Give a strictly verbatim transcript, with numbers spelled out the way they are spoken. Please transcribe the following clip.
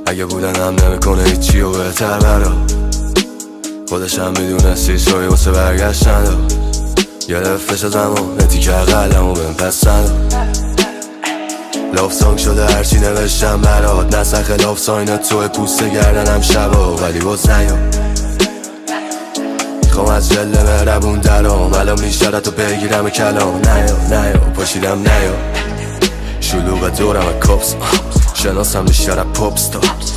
اگه بودنم نمیکنه هیچی و بهتر برا خودشم میدونستی سوی واسه برگشتن دار گرفتش از همون نتیکه قلم و بهم پسند لاف سانگ شده هرچی نوشتم برات نسخ خلاف ساین توی پوست گردنم شبا ولی باز نیام میخوام از جله مهربون درام الان میشترت و بگیرم کلام نیا نیا پاشیدم نیا شلوغ دورم کپس شناسم بیشتر پاپستا